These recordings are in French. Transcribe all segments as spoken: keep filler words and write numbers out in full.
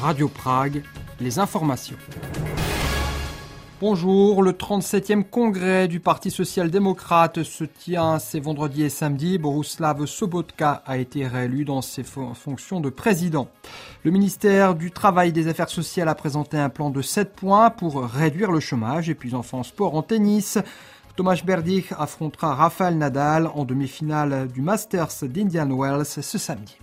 Radio Prague, les informations. Bonjour, le trente-septième congrès du Parti social-démocrate se tient ces vendredi et samedi. Bohuslav Sobotka a été réélu dans ses fonctions de président. Le ministère du Travail et des Affaires sociales a présenté un plan de sept points pour réduire le chômage. Et puis enfin en sport, en tennis, Tomáš Berdych affrontera Rafael Nadal en demi-finale du Masters d'Indian Wells ce samedi.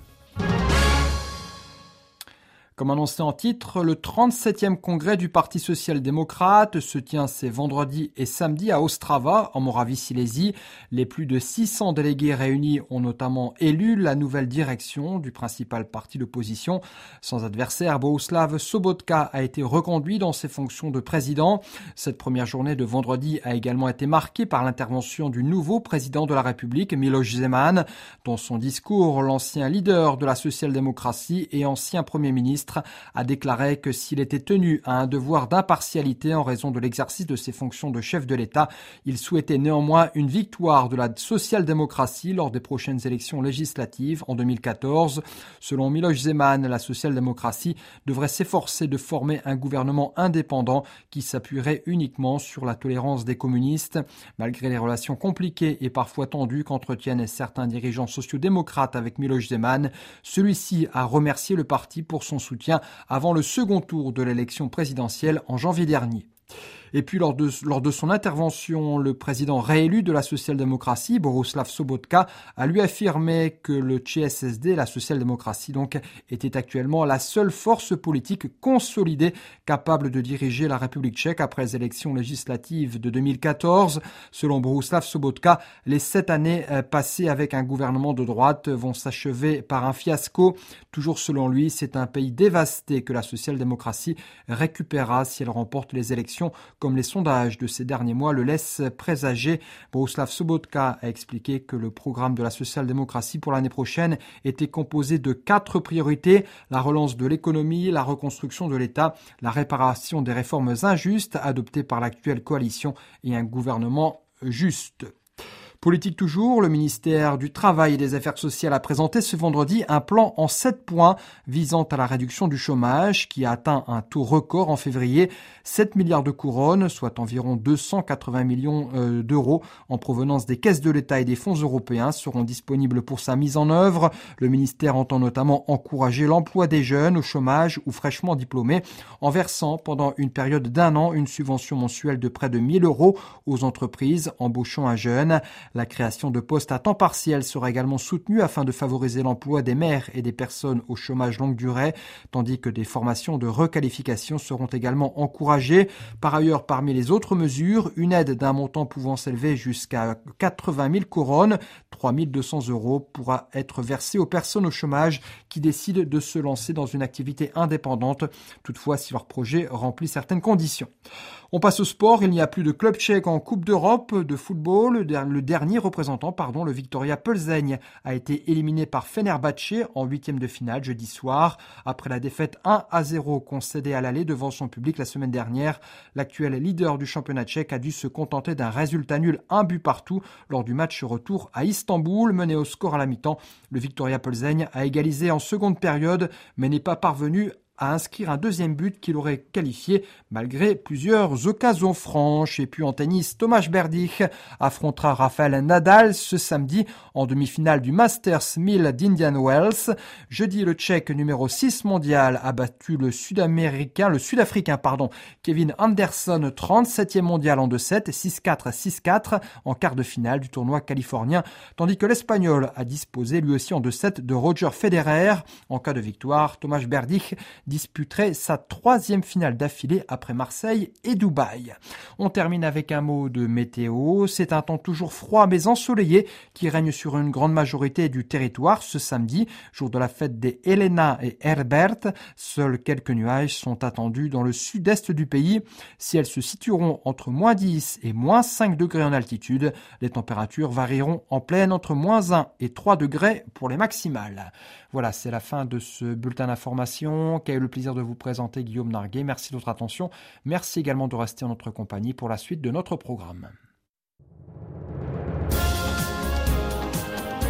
Comme annoncé en titre, le trente-septième congrès du Parti social-démocrate se tient ces vendredi et samedi à Ostrava, en Moravie-Silésie. Les plus de six cents délégués réunis ont notamment élu la nouvelle direction du principal parti d'opposition. Sans adversaire, Bohuslav Sobotka a été reconduit dans ses fonctions de président. Cette première journée de vendredi a également été marquée par l'intervention du nouveau président de la République, Miloš Zeman. Dans son discours, l'ancien leader de la social-démocratie et ancien premier ministre a déclaré que s'il était tenu à un devoir d'impartialité en raison de l'exercice de ses fonctions de chef de l'État, il souhaitait néanmoins une victoire de la social-démocratie lors des prochaines élections législatives en deux mille quatorze. Selon Miloš Zeman, la social-démocratie devrait s'efforcer de former un gouvernement indépendant qui s'appuierait uniquement sur la tolérance des communistes. Malgré les relations compliquées et parfois tendues qu'entretiennent certains dirigeants sociaux-démocrates avec Miloš Zeman, celui-ci a remercié le parti pour son soutien avant le second tour de l'élection présidentielle en janvier dernier. Et puis, lors de, lors de son intervention, le président réélu de la social-démocratie, Bohuslav Sobotka, a lui affirmé que le C S S D, la social-démocratie donc, était actuellement la seule force politique consolidée capable de diriger la République tchèque après les élections législatives de deux mille quatorze. Selon Bohuslav Sobotka, les sept années passées avec un gouvernement de droite vont s'achever par un fiasco. Toujours selon lui, c'est un pays dévasté que la social-démocratie récupérera si elle remporte les élections, comme les sondages de ces derniers mois le laissent présager. Bohuslav Sobotka a expliqué que le programme de la social-démocratie pour l'année prochaine était composé de quatre priorités: la relance de l'économie, la reconstruction de l'État, la réparation des réformes injustes adoptées par l'actuelle coalition et un gouvernement juste. Politique toujours, le ministère du Travail et des Affaires sociales a présenté ce vendredi un plan en sept points visant à la réduction du chômage qui a atteint un taux record en février. sept milliards de couronnes, soit environ deux cent quatre-vingts millions d'euros en provenance des caisses de l'État et des fonds européens seront disponibles pour sa mise en œuvre. Le ministère entend notamment encourager l'emploi des jeunes au chômage ou fraîchement diplômés en versant pendant une période d'un an une subvention mensuelle de près de mille euros aux entreprises embauchant un jeune. La création de postes à temps partiel sera également soutenue afin de favoriser l'emploi des mères et des personnes au chômage longue durée, tandis que des formations de requalification seront également encouragées. Par ailleurs, parmi les autres mesures, une aide d'un montant pouvant s'élever jusqu'à quatre-vingt mille couronnes, trois mille deux cents euros, pourra être versée aux personnes au chômage qui décident de se lancer dans une activité indépendante, toutefois si leur projet remplit certaines conditions. On passe au sport, il n'y a plus de club tchèque en Coupe d'Europe de football. Le dernier représentant, pardon, le Viktoria Plzeň, a été éliminé par Fenerbahçe en huitième de finale jeudi soir. Après la défaite un à zéro concédée à l'aller devant son public la semaine dernière, l'actuel leader du championnat tchèque a dû se contenter d'un résultat nul, un but partout, lors du match retour à Istanbul, mené au score à la mi-temps. Le Viktoria Plzeň a égalisé en seconde période, mais n'est pas parvenu à inscrire un deuxième but qu'il aurait qualifié malgré plusieurs occasions franches. Et puis en tennis, Tomáš Berdych affrontera Rafael Nadal ce samedi en demi-finale du Masters mille d'Indian Wells. Jeudi, le Tchèque numéro six mondial a battu le Sud-Américain, le Sud-Africain, pardon, Kevin Anderson, trente-septième mondial en deux sept, six quatre, six quatre en quart de finale du tournoi californien, tandis que l'Espagnol a disposé lui aussi en deux sept de Roger Federer. En cas de victoire, Tomáš Berdych disputerait sa troisième finale d'affilée après Marseille et Dubaï. On termine avec un mot de météo. C'est un temps toujours froid mais ensoleillé qui règne sur une grande majorité du territoire ce samedi, jour de la fête des Helena et Herbert. Seuls quelques nuages sont attendus dans le sud-est du pays. Si elles se situeront entre moins dix et moins cinq degrés en altitude, les températures varieront en pleine entre moins un et trois degrés pour les maximales. Voilà, c'est la fin de ce bulletin d'information qu'a eu le plaisir de vous présenter Guillaume Narguet. Merci de votre attention. Merci également de rester en notre compagnie pour la suite de notre programme.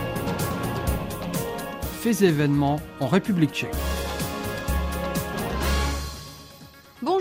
Faits et événements en République tchèque.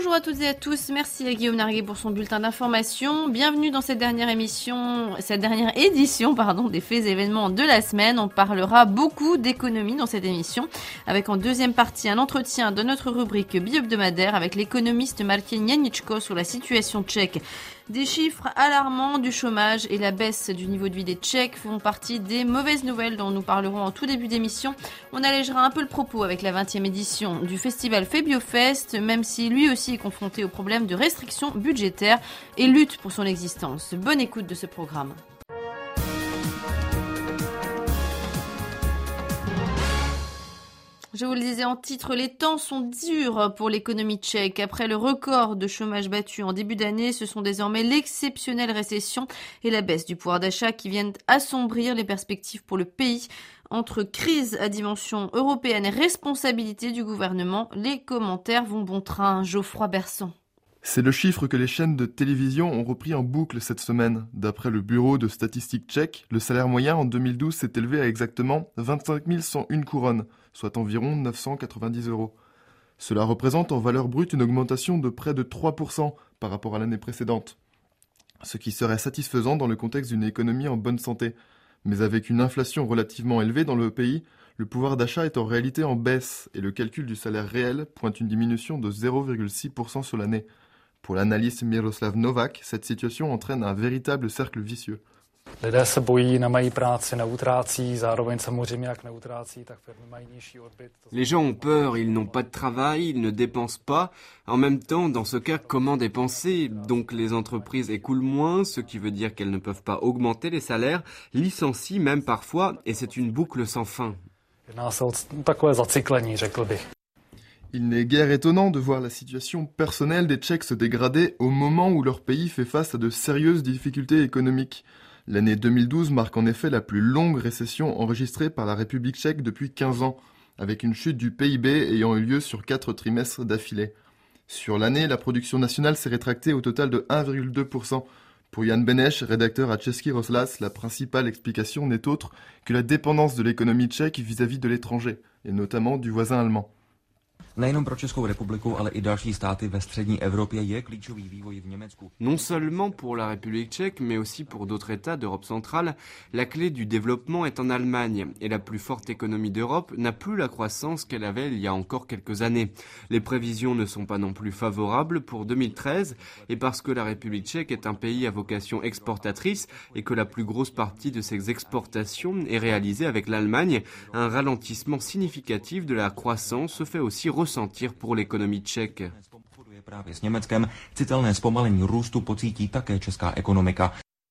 Bonjour à toutes et à tous, merci à Guillaume Narguet pour son bulletin d'information. Bienvenue dans cette dernière émission, cette dernière édition pardon, des faits et événements de la semaine. On parlera beaucoup d'économie dans cette émission, avec en deuxième partie un entretien de notre rubrique bi-hebdomadaire avec l'économiste Martin Janičko sur la situation tchèque. Des chiffres alarmants du chômage et la baisse du niveau de vie des Tchèques font partie des mauvaises nouvelles dont nous parlerons en tout début d'émission. On allégera un peu le propos avec la vingtième édition du festival FeBioFest, même si lui aussi est confronté au problème de restrictions budgétaires et lutte pour son existence. Bonne écoute de ce programme. Je vous le disais en titre, les temps sont durs pour l'économie tchèque. Après le record de chômage battu en début d'année, ce sont désormais l'exceptionnelle récession et la baisse du pouvoir d'achat qui viennent assombrir les perspectives pour le pays. Entre crise à dimension européenne et responsabilité du gouvernement, les commentaires vont bon train. Geoffroy Berson. C'est le chiffre que les chaînes de télévision ont repris en boucle cette semaine. D'après le bureau de statistiques tchèque, le salaire moyen en deux mille douze s'est élevé à exactement vingt-cinq mille cent une couronnes, soit environ neuf cent quatre-vingt-dix euros. Cela représente en valeur brute une augmentation de près de trois pour cent par rapport à l'année précédente, ce qui serait satisfaisant dans le contexte d'une économie en bonne santé. Mais avec une inflation relativement élevée dans le pays, le pouvoir d'achat est en réalité en baisse et le calcul du salaire réel pointe une diminution de zéro virgule six pour cent sur l'année. Pour l'analyste Miroslav Novak, cette situation entraîne un véritable cercle vicieux. Lidé se bojí, nemají práci, neutrácí, zároveň samozřejmě jak neutrácí, tak firmy mají nižší odbyt. Les gens ont peur, ils n'ont pas de travail, ils ne dépensent pas. En même temps, dans ce cas, comment dépenser? Donc les entreprises écoulent moins, ce qui veut dire qu'elles ne peuvent pas augmenter les salaires, licencient même parfois, et c'est une boucle sans fin. Jedná se o takové zacyklení, řekl bych. Il n'est guère étonnant de voir la situation personnelle des Tchèques se dégrader au moment où leur pays fait face à de sérieuses difficultés économiques. L'année deux mille douze marque en effet la plus longue récession enregistrée par la République tchèque depuis quinze ans, avec une chute du P I B ayant eu lieu sur quatre trimestres d'affilée. Sur l'année, la production nationale s'est rétractée au total de un virgule deux pour cent. Pour Jan Beneš, rédacteur à Český rozhlas, la principale explication n'est autre que la dépendance de l'économie tchèque vis-à-vis de l'étranger, et notamment du voisin allemand. Nejenom pro Českou republiku, ale i další státy ve střední Evropě je klíčový vývoj v Německu. Non seulement pour la République tchèque, mais aussi pour d'autres États d'Europe centrale, la clé du développement est en Allemagne, et la plus forte économie d'Europe n'a plus la croissance qu'elle avait il y a encore quelques années. Les prévisions ne sont pas non plus favorables pour deux mille treize, et parce que la République tchèque est un pays à vocation exportatrice, et que la plus grosse partie de ses exportations est réalisée avec l'Allemagne, un ralentissement significatif de la croissance se fait aussi ressentir pour l'économie tchèque. Právě s Německem citelné zpomalení růstu pocítí také česká ekonomika.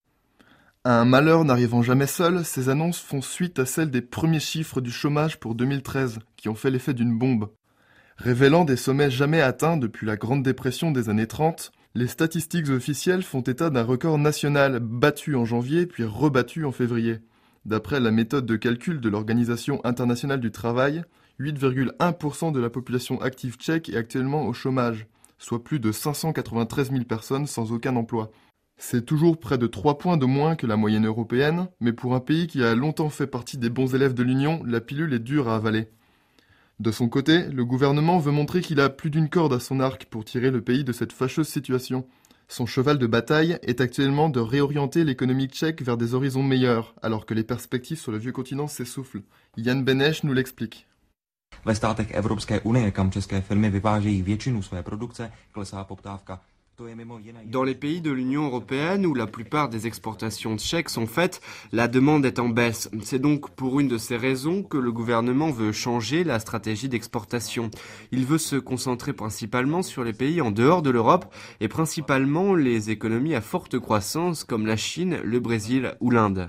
Un malheur n'arrivant jamais seul, ces annonces font suite à celles des premiers chiffres du chômage pour deux mille treize, qui ont fait l'effet d'une bombe. Révélant des sommets jamais atteints depuis la Grande Dépression des années trente, les statistiques officielles font état d'un record national battu en janvier puis rebattu en février. D'après la méthode de calcul de l'Organisation internationale du travail, huit virgule un pour cent de la population active tchèque est actuellement au chômage, soit plus de cinq cent quatre-vingt-treize mille personnes sans aucun emploi. C'est toujours près de trois points de moins que la moyenne européenne, mais pour un pays qui a longtemps fait partie des bons élèves de l'Union, la pilule est dure à avaler. De son côté, le gouvernement veut montrer qu'il a plus d'une corde à son arc pour tirer le pays de cette fâcheuse situation. Son cheval de bataille est actuellement de réorienter l'économie tchèque vers des horizons meilleurs, alors que les perspectives sur le vieux continent s'essoufflent. Jan Beneš nous l'explique. Ve státech Evropské unie, kam české firmy vyvážejí většinu své produkce, klesá poptávka. Dans les pays de l'Union européenne où la plupart des exportations tchèques sont faites, la demande est en baisse. C'est donc pour une de ces raisons que le gouvernement veut changer la stratégie d'exportation. Il veut se concentrer principalement sur les pays en dehors de l'Europe et principalement les économies à forte croissance comme la Chine, le Brésil ou l'Inde.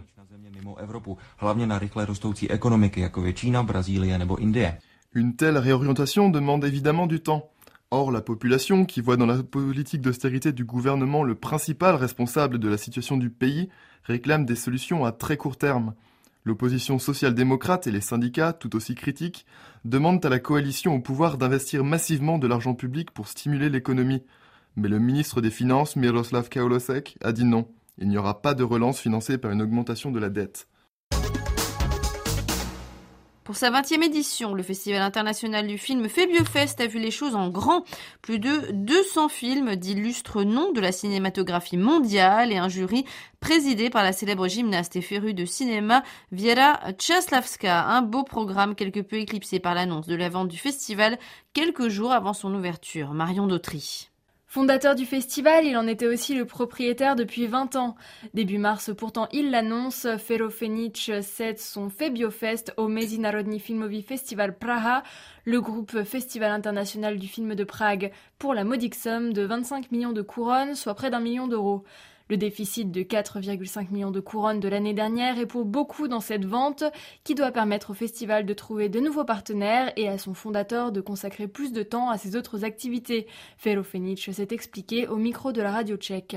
Une telle réorientation demande évidemment du temps. Or, la population, qui voit dans la politique d'austérité du gouvernement le principal responsable de la situation du pays, réclame des solutions à très court terme. L'opposition social-démocrate et les syndicats, tout aussi critiques, demandent à la coalition au pouvoir d'investir massivement de l'argent public pour stimuler l'économie. Mais le ministre des Finances, Miroslav Kalousek, a dit non. Il n'y aura pas de relance financée par une augmentation de la dette. Pour sa vingtième édition, le Festival international du film FebioFest a vu les choses en grand. Plus de deux cents films d'illustres noms de la cinématographie mondiale et un jury présidé par la célèbre gymnaste et férue de cinéma Wiera Czesławska. Un beau programme quelque peu éclipsé par l'annonce de la vente du festival quelques jours avant son ouverture. Marion Dautry. Fondateur du festival, il en était aussi le propriétaire depuis vingt ans. Début mars, pourtant, il l'annonce, Fero Fenic cède son FebioFest au Mezinárodní filmový festival Praha, le groupe Festival international du film de Prague, pour la modique somme de vingt-cinq millions de couronnes, soit près d'un million d'euros. Le déficit de quatre virgule cinq millions de couronnes de l'année dernière est pour beaucoup dans cette vente qui doit permettre au festival de trouver de nouveaux partenaires et à son fondateur de consacrer plus de temps à ses autres activités. Fero Fenic s'est expliqué au micro de la radio tchèque.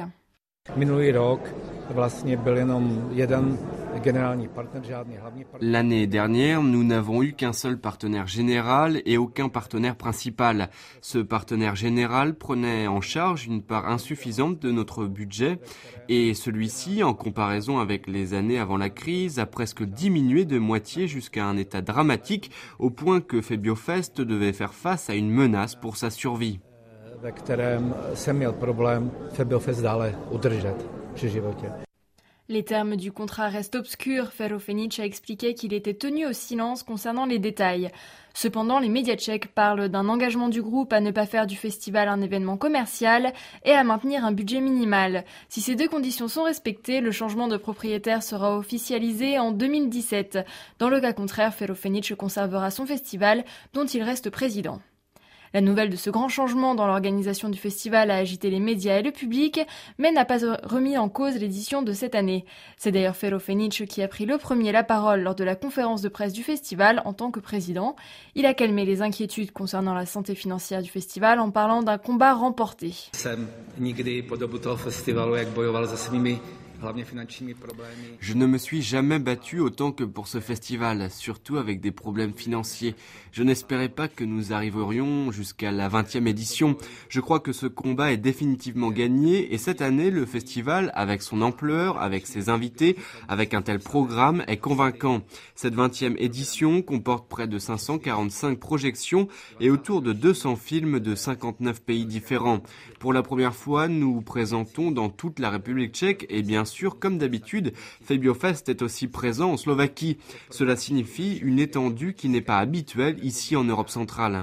L'année dernière, nous n'avons eu qu'un seul partenaire général et aucun partenaire principal. Ce partenaire général prenait en charge une part insuffisante de notre budget et celui-ci, en comparaison avec les années avant la crise, a presque diminué de moitié jusqu'à un état dramatique au point que FebioFest devait faire face à une menace pour sa survie. ve kterém jsem měl problém FebioFest dále udržet při životě. Les termes du contrat restent obscurs. Fero Fenic a expliqué qu'il était tenu au silence concernant les détails. Cependant, les médias tchèques parlent d'un engagement du groupe à ne pas faire du festival un événement commercial et à maintenir un budget minimal. Si ces deux conditions sont respectées, le changement de propriétaire sera officialisé en deux mille dix-sept. Dans le cas contraire, Fero Fenic conservera son festival dont il reste président. La nouvelle de ce grand changement dans l'organisation du festival a agité les médias et le public, mais n'a pas remis en cause l'édition de cette année. C'est d'ailleurs Fero Fenic qui a pris le premier la parole lors de la conférence de presse du festival en tant que président. Il a calmé les inquiétudes concernant la santé financière du festival en parlant d'un combat remporté. Jsem nikdy po dobu toho festivalu, jak bojoval za svými Je ne me suis jamais battu autant que pour ce festival, surtout avec des problèmes financiers. Je n'espérais pas que nous arriverions jusqu'à la vingtième édition. Je crois que ce combat est définitivement gagné et cette année, le festival, avec son ampleur, avec ses invités, avec un tel programme, est convaincant. Cette vingtième édition comporte près de cinq cent quarante-cinq projections et autour de deux cents films de cinquante-neuf pays différents. Pour la première fois, nous présentons dans toute la République tchèque et bien sûr, comme d'habitude, FebioFest est aussi présent en Slovaquie. Cela signifie une étendue qui n'est pas habituelle ici en Europe centrale.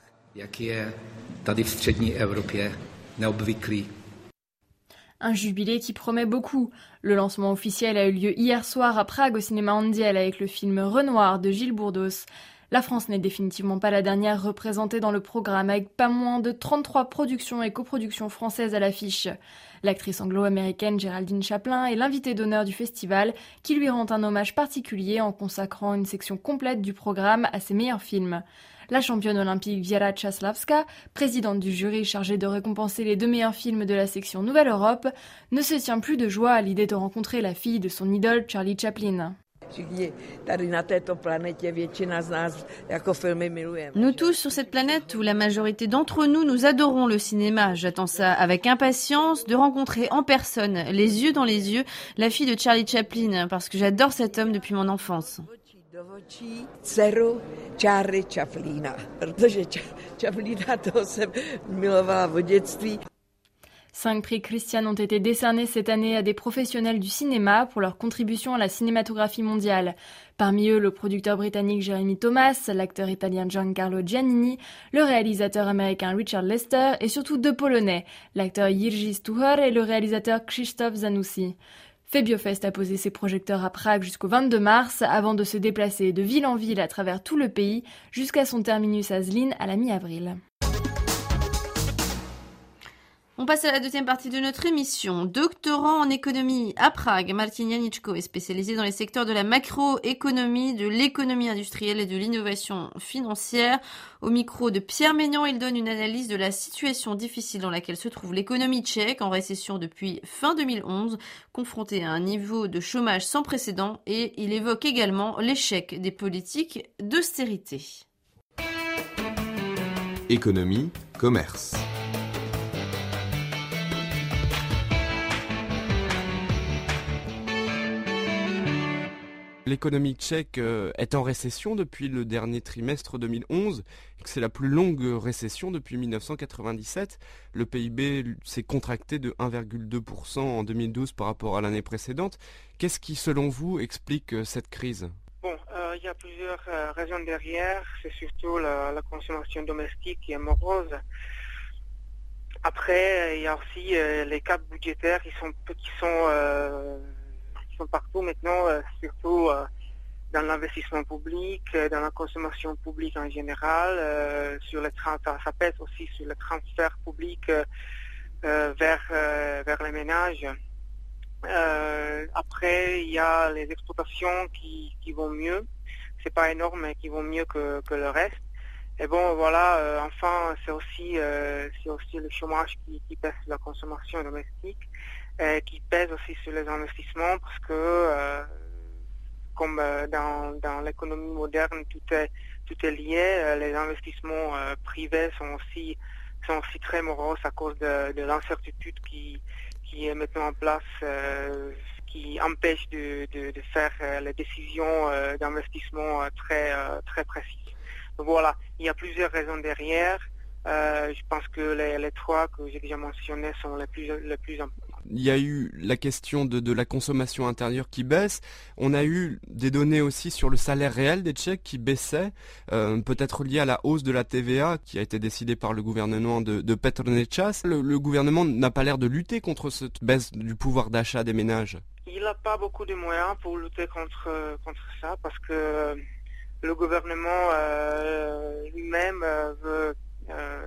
Un jubilé qui promet beaucoup. Le lancement officiel a eu lieu hier soir à Prague au cinéma Andiel avec le film Renoir de Gilles Bourdos. La France n'est définitivement pas la dernière représentée dans le programme avec pas moins de trente-trois productions et coproductions françaises à l'affiche. L'actrice anglo-américaine Géraldine Chaplin est l'invitée d'honneur du festival qui lui rend un hommage particulier en consacrant une section complète du programme à ses meilleurs films. La championne olympique Wiera Czesławska, présidente du jury chargé de récompenser les deux meilleurs films de la section Nouvelle Europe, ne se tient plus de joie à l'idée de rencontrer la fille de son idole Charlie Chaplin. Nous tous sur cette planète où la majorité d'entre nous nous adorons le cinéma. J'attends ça avec impatience de rencontrer en personne, les yeux dans les yeux, la fille de Charlie Chaplin parce que j'adore cet homme depuis mon enfance. dceru Charlie Chaplina, protože Chaplina toho jsem milovala od dětství. Cinq prix Christian ont été décernés cette année à des professionnels du cinéma pour leur contribution à la cinématographie mondiale. Parmi eux, le producteur britannique Jeremy Thomas, l'acteur italien Giancarlo Giannini, le réalisateur américain Richard Lester et surtout deux Polonais, l'acteur Jiří Stuhr et le réalisateur Krzysztof Zanussi. FebioFest a posé ses projecteurs à Prague jusqu'au vingt-deux mars avant de se déplacer de ville en ville à travers tout le pays jusqu'à son terminus à Zlín à la mi-avril. On passe à la deuxième partie de notre émission. Doctorant en économie à Prague, Martin Janicko est spécialisé dans les secteurs de la macroéconomie, de l'économie industrielle et de l'innovation financière. Au micro de Pierre Maignan, il donne une analyse de la situation difficile dans laquelle se trouve l'économie tchèque, en récession depuis fin deux mille onze, confrontée à un niveau de chômage sans précédent, et il évoque également l'échec des politiques d'austérité. Économie, commerce. l'économie tchèque euh, est en récession depuis le dernier trimestre deux mille onze et que c'est la plus longue récession depuis mille neuf cent quatre-vingt-dix-sept. Le P I B s'est contracté de un virgule deux pour cent en deux mille douze par rapport à l'année précédente. Qu'est-ce qui, selon vous, explique euh, cette crise ? Bon, euh, il y a plusieurs euh, raisons derrière. C'est surtout la, la consommation domestique qui est morose. Après, il y a aussi euh, les caps budgétaires qui sont qui sont euh, qui sont partout maintenant, euh, surtout euh, dans l'investissement public, euh, dans la consommation publique en général, euh, sur les tra- ça, ça pèse aussi sur le transfert public euh, euh, vers euh, vers les ménages. Euh, après, il y a les exportations qui qui vont mieux. C'est pas énorme, mais qui vont mieux que que le reste. Et bon, voilà, euh, enfin, c'est aussi, euh, c'est aussi le chômage qui, qui pèse sur la consommation domestique, et qui pèse aussi sur les investissements, parce que, euh, comme euh, dans, dans l'économie moderne, tout est, tout est lié, euh, les investissements euh, privés sont aussi, sont aussi très moroses à cause de, de l'incertitude qui, qui est maintenant en place, euh, qui empêche de, de, de faire euh, les décisions euh, d'investissement euh, très, euh, très précises. Voilà, il y a plusieurs raisons derrière. Euh, je pense que les, les trois que j'ai déjà mentionnés sont les plus, les plus importants. Il y a eu la question de, de la consommation intérieure qui baisse. On a eu des données aussi sur le salaire réel des Tchèques qui baissait, euh, peut-être lié à la hausse de la T V A qui a été décidée par le gouvernement de, de Petr Nečas. Le, le gouvernement n'a pas l'air de lutter contre cette baisse du pouvoir d'achat des ménages. Il n'a pas beaucoup de moyens pour lutter contre, contre ça, parce que le gouvernement euh, lui-même euh, veut, euh,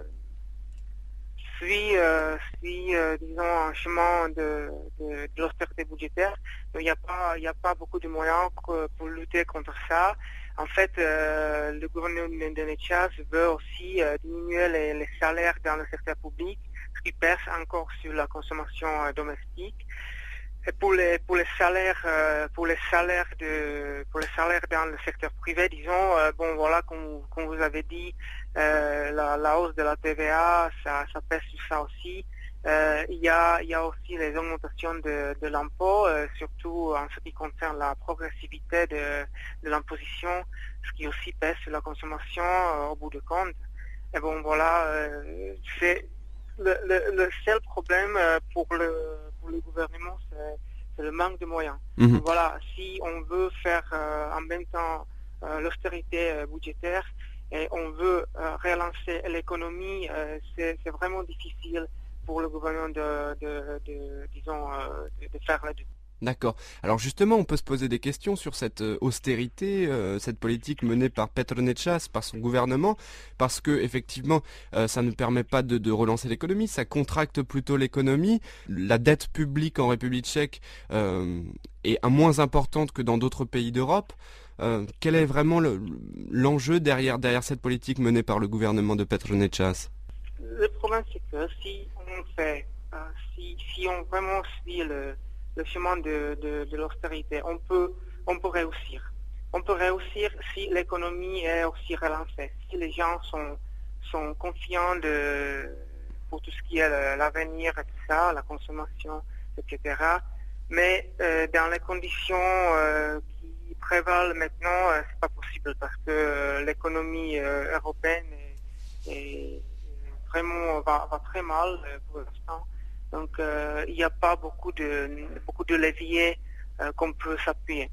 suit, euh, suit euh, disons, un chemin de, de, de l'austérité budgétaire. Donc, il n'y a pas, il n'y a pas beaucoup de moyens que, pour lutter contre ça. En fait, euh, le gouvernement de Nečas veut aussi euh, diminuer les, les salaires dans le secteur public, ce qui pèse encore sur la consommation euh, domestique. Et pour les pour les salaires euh, pour les salaires de pour les salaires dans le secteur privé, disons euh, bon voilà, comme, comme vous avez dit, euh, la, la hausse de la T V A, ça ça pèse sur ça aussi. Euh, il y a il y a aussi les augmentations de de l'impôt, euh, surtout en ce qui concerne la progressivité de de l'imposition, ce qui aussi pèse sur la consommation euh, au bout de compte. Et bon voilà, euh, c'est le, le le seul problème euh, pour le pour le gouvernement, c'est, c'est le manque de moyens. Mmh. Voilà, si on veut faire euh, en même temps euh, l'austérité euh, budgétaire et on veut euh, relancer l'économie, euh, c'est, c'est vraiment difficile pour le gouvernement de, de, de disons, euh, de, de faire les deux. D'accord. Alors justement, on peut se poser des questions sur cette austérité, euh, cette politique menée par Petr Nečas, par son gouvernement, parce que effectivement, euh, ça ne permet pas de, de relancer l'économie, ça contracte plutôt l'économie. La dette publique en République tchèque euh, est moins importante que dans d'autres pays d'Europe. Euh, quel est vraiment le, l'enjeu derrière, derrière cette politique menée par le gouvernement de Petr Nečas ? Le problème, c'est que si on fait, euh, si, si on vraiment suit le le chemin de, de, de l'austérité, on peut, on peut réussir. On peut réussir si l'économie est aussi relancée, si les gens sont, sont confiants de, pour tout ce qui est l'avenir et tout ça, la consommation, et cetera. Mais euh, dans les conditions euh, qui prévalent maintenant, euh, c'est pas possible parce que euh, l'économie euh, européenne est, est vraiment va, va très mal euh, pour l'instant. Donc euh, il n'y a pas beaucoup de beaucoup de leviers euh, qu'on peut s'appuyer.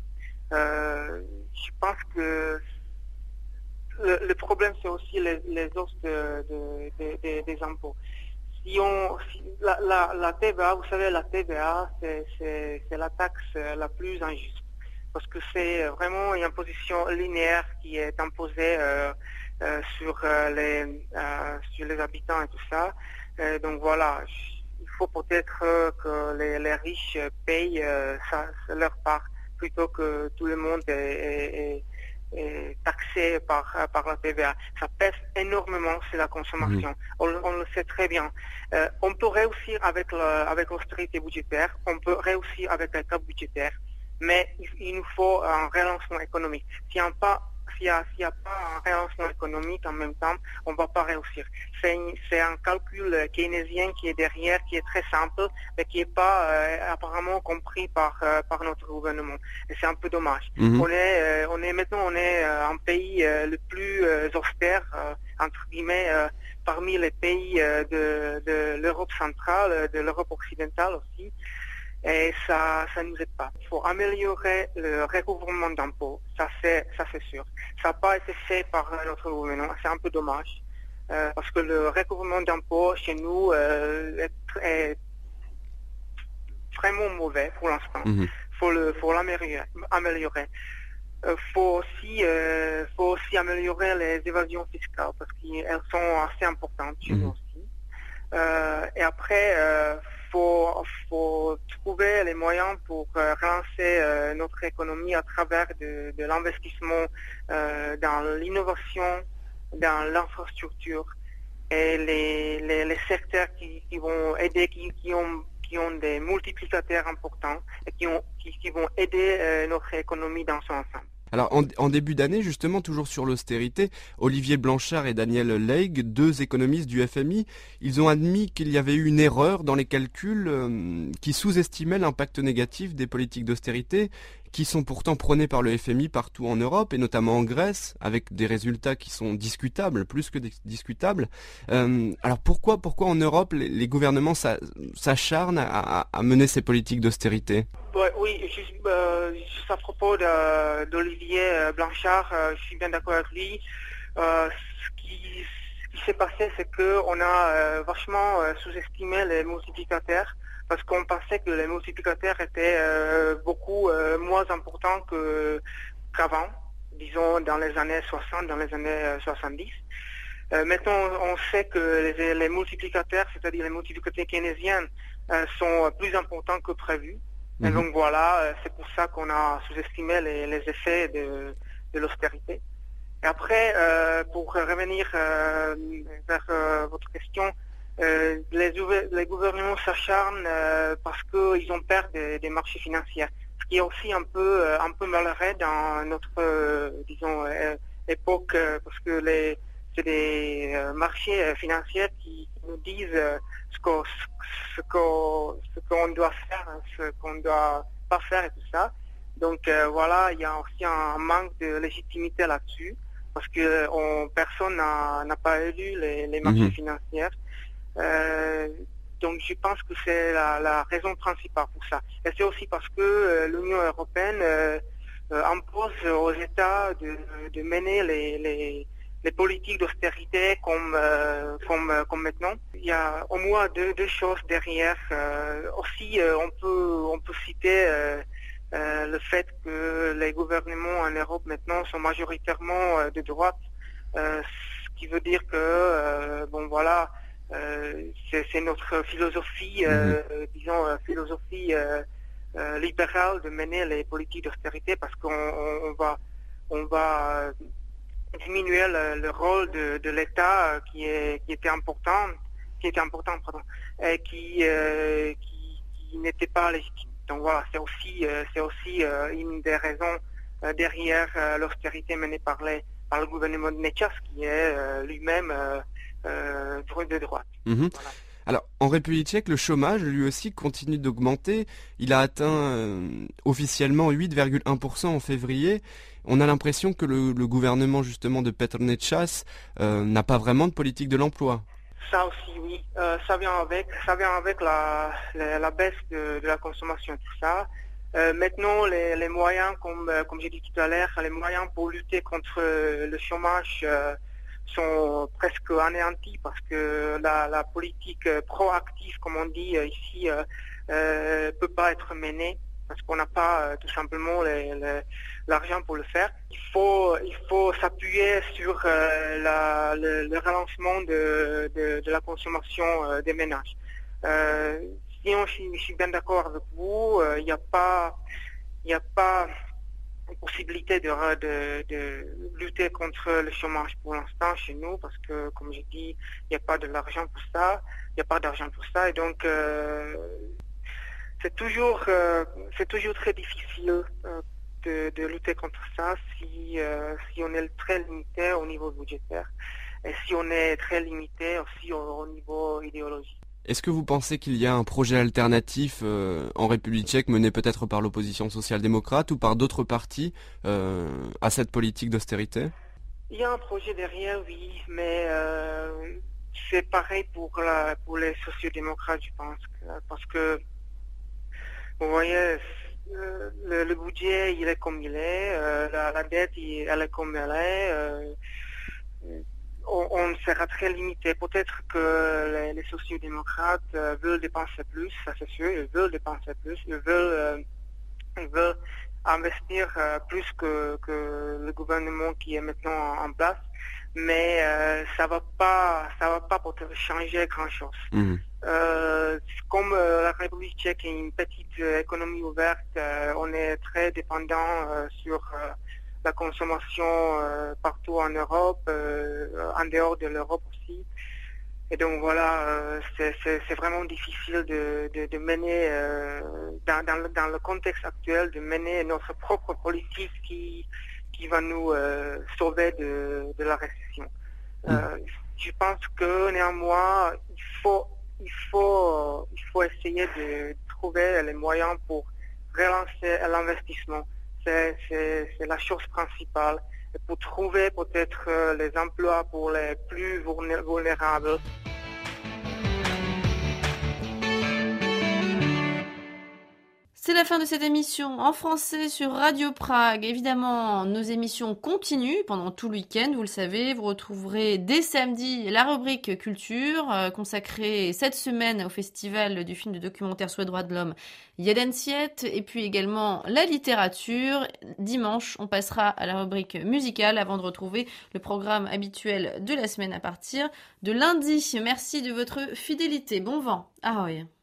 Euh, je pense que le, le problème c'est aussi les, les hausses de, de, de, de, des impôts. Si on si la, la, la T V A, vous savez, la T V A c'est, c'est, c'est la taxe la plus injuste parce que c'est vraiment une imposition linéaire qui est imposée euh, euh, sur euh, les euh, sur les habitants et tout ça. Euh, donc voilà. Il faut peut-être que les, les riches payent euh, ça, leur part plutôt que tout le monde est, est, est taxé par, par la T V A. Ça pèse énormément sur la consommation. Mmh. On, on le sait très bien. Euh, on peut réussir avec, le, avec l'austérité budgétaire, on peut réussir avec les cap budgétaires, mais il, il nous faut un relancement économique. S'il n'y a pas s'il n'y a, s'il y a pas un relancement économique en même temps, on ne va pas réussir. C'est, une, c'est un calcul keynésien qui est derrière, qui est très simple, mais qui n'est pas euh, apparemment compris par, euh, par notre gouvernement. Et c'est un peu dommage. Mm-hmm. On est, euh, on est maintenant, on est euh, un pays euh, le plus euh, austère, euh, entre guillemets, euh, parmi les pays euh, de, de l'Europe centrale, de l'Europe occidentale aussi. Et ça, ça nous aide pas. Il faut améliorer le recouvrement d'impôts. Ça, c'est, ça, c'est sûr. Ça n'a pas été fait par notre gouvernement. C'est un peu dommage. Euh, parce que le recouvrement d'impôts chez nous euh, est, est vraiment mauvais pour l'instant. Il mm-hmm. faut le, faut l'améliorer. améliorer. Euh, faut aussi, euh, faut aussi améliorer les évasions fiscales parce qu'elles sont assez importantes chez mmh. nous aussi. Euh, et après, euh, faut, faut trouver les moyens pour euh, relancer euh, notre économie à travers de, de l'investissement euh, dans l'innovation, dans l'infrastructure et les, les, les secteurs qui, qui vont aider, qui, qui ont qui ont des multiplicateurs importants et qui, ont, qui, qui vont aider euh, notre économie dans son ensemble. Alors en, en début d'année, justement, toujours sur l'austérité, Olivier Blanchard et Daniel Leig, deux économistes du F M I, ils ont admis qu'il y avait eu une erreur dans les calculs euh, qui sous-estimaient l'impact négatif des politiques d'austérité qui sont pourtant prônées par le F M I partout en Europe et notamment en Grèce, avec des résultats qui sont discutables, plus que discutables. Euh, alors pourquoi, pourquoi en Europe les, les gouvernements s'acharnent à, à, à mener ces politiques d'austérité ? Ouais, oui, juste, euh, juste à propos de, d'Olivier Blanchard, euh, je suis bien d'accord avec lui. Euh, ce qui, ce qui s'est passé, c'est qu'on a euh, vachement euh, sous-estimé les multiplicateurs parce qu'on pensait que les multiplicateurs étaient euh, beaucoup euh, moins importants que, qu'avant, disons dans les années soixante, dans les années soixante-dix. Euh, maintenant, on sait que les, les multiplicateurs, c'est-à-dire les multiplicateurs keynésiens, euh, sont plus importants que prévu. Mmh. Et donc voilà, c'est pour ça qu'on a sous-estimé les, les effets de, de l'austérité. Et après, euh, pour revenir euh, vers euh, votre question, euh, les, les gouvernements s'acharnent euh, parce qu'ils ont peur des, des marchés financiers. Ce qui est aussi un peu, euh, un peu malheureux dans notre, euh, disons, euh, époque, euh, parce que les, c'est des euh, marchés financiers qui nous disent euh, ce qu'on, ce qu'on, ce qu'on doit faire, ce qu'on ne doit pas faire et tout ça. Donc euh, voilà, il y a aussi un manque de légitimité là-dessus, parce que on, personne n'a, n'a pas élu les, les marchés mmh. financiers. Euh, donc je pense que c'est la, la raison principale pour ça. Et c'est aussi parce que euh, l'Union européenne euh, euh, impose aux États de, de mener les, les les politiques d'austérité comme, euh, comme, comme maintenant. Il y a au moins deux, deux choses derrière. Euh, aussi, euh, on peut, on peut citer euh, euh, le fait que les gouvernements en Europe maintenant sont majoritairement euh, de droite, euh, ce qui veut dire que, euh, bon voilà, euh, c'est, c'est notre philosophie, euh, mmh. disons, euh, philosophie euh, euh, libérale de mener les politiques d'austérité parce qu'on on, on va, on va euh, diminuer le, le rôle de, de l'État qui, est, qui était important, qui était important, pardon, et qui, euh, qui, qui n'était pas légitime. Donc voilà, c'est aussi, euh, c'est aussi euh, une des raisons euh, derrière euh, l'austérité menée par, les, par le gouvernement de Nečas, qui est euh, lui-même euh, euh, de droite. Mmh. Voilà. Alors, en République tchèque, le chômage, lui aussi, continue d'augmenter. Il a atteint euh, officiellement huit virgule un pour cent en février. On a l'impression que le, le gouvernement, justement, de Petr Nečas euh, n'a pas vraiment de politique de l'emploi. Ça aussi, oui. Euh, ça vient avec, ça vient avec la, la, la baisse de, de la consommation et tout ça. Euh, maintenant, les, les moyens, comme, comme j'ai dit tout à l'heure, les moyens pour lutter contre le chômage euh, sont presque anéantis parce que la, la politique proactive, comme on dit ici, ne euh, euh, peut pas être menée parce qu'on n'a pas euh, tout simplement les, les, l'argent pour le faire. Il faut, il faut s'appuyer sur euh, la, le, le relancement de, de, de la consommation euh, des ménages. Euh, sinon, je, je suis bien d'accord avec vous, il n'y a pas, il n'y a pas possibilité de, de, de lutter contre le chômage pour l'instant chez nous parce que, comme j'ai dit, il n'y a pas de l'argent pour ça, il n'y a pas d'argent pour ça et donc euh, c'est toujours euh, c'est toujours très difficile euh, de, de lutter contre ça si, euh, si on est très limité au niveau budgétaire et si on est très limité aussi au, au niveau idéologique. Est-ce que vous pensez qu'il y a un projet alternatif euh, en République tchèque mené peut-être par l'opposition social-démocrate ou par d'autres partis euh, à cette politique d'austérité? Il y a un projet derrière, oui, mais euh, c'est pareil pour, la, pour les sociodémocrates, je pense. Parce que, vous voyez, le, le budget, il est comme il est, euh, la, la dette, elle est comme elle est. Euh, on, on sera très limité. Peut-être que les, les sociodémocrates euh, veulent dépenser plus, ça c'est sûr, ils veulent dépenser plus, ils veulent, euh, ils veulent investir euh, plus que, que le gouvernement qui est maintenant en place, mais euh, ça va pas, ça va pas peut-être changer grand-chose. Mmh. Euh, comme euh, la République tchèque est une petite euh, économie ouverte, euh, on est très dépendant euh, sur euh, la consommation euh, partout en Europe, euh, en dehors de l'Europe aussi. Et donc voilà, euh, c'est, c'est, c'est vraiment difficile de, de, de mener, euh, dans, dans, le, dans le contexte actuel, de mener notre propre politique qui, qui va nous euh, sauver de, de la récession. Euh, mmh. Je pense que néanmoins, il faut, il faut, il faut essayer de trouver les moyens pour relancer l'investissement. C'est, c'est, c'est la chose principale. Et pour trouver peut-être euh, les emplois pour les plus vulnérables. C'est la fin de cette émission en français sur Radio Prague. Évidemment, nos émissions continuent pendant tout le week-end, vous le savez. Vous retrouverez dès samedi la rubrique culture, euh, consacrée cette semaine au festival du film de documentaire sur les droits de l'homme Jedensiet, et puis également la littérature. Dimanche, on passera à la rubrique musicale avant de retrouver le programme habituel de la semaine à partir de lundi. Merci de votre fidélité. Bon vent. Ahoy.